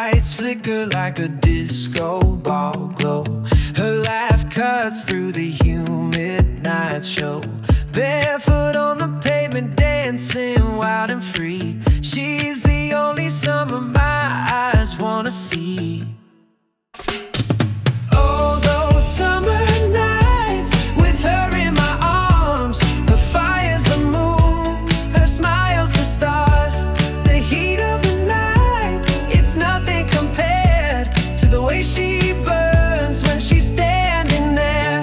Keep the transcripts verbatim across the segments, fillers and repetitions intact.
lights flicker like a disco ball glow. Her laugh cuts through the humid night show. Barefoot on the pavement, dancing wild and free. She's the only summer my eyes wanna see. Oh, those summer nights with her in my arms. Her fire's the moon, her smile's the stars. The heat of the night, it's nothing compared to the way she burns when she's standing there.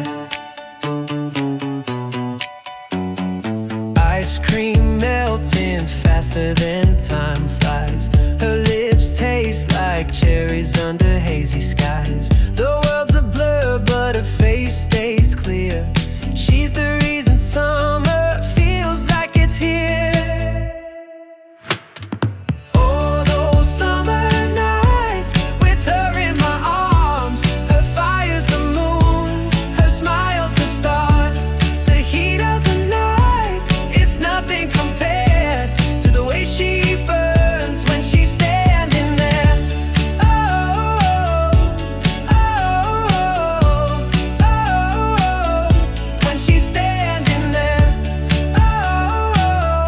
Ice cream melting faster than time flies. Her lips taste like cherries under hazy skies. The world's a blur, but her face stays clear. She's the reason summer feels like it's here. Oh, those summer nights with her in my arms. Her fire's the moon, her smile's the stars. The heat of the night, it's nothing compared to the way she burns when she's standing there. Oh, oh, oh, oh, when she's standing there. Oh,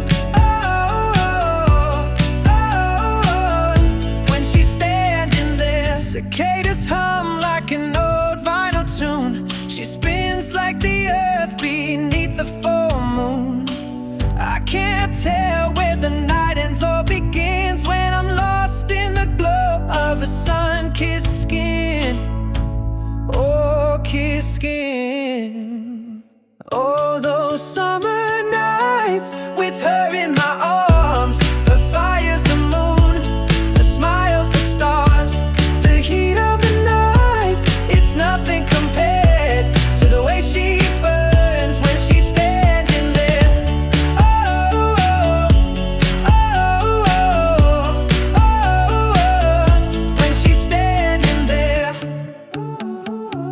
oh, oh, when she's standing there. Cicadas hum like an old vinyl tune. She spins like the earth beneath the full moon. I can't tell where the night ends or begins when I'm lost in the glow of a sun-kissed skin. Oh, kissed skin. Oh, those summer nights with her in my arms. Her fire's the moon, her smile's the stars. The heat of the night, it's nothing compared to the way she burns when she's standing there. Oh, oh, oh, oh, oh, when she's standing there.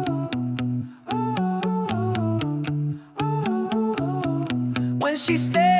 When she's standing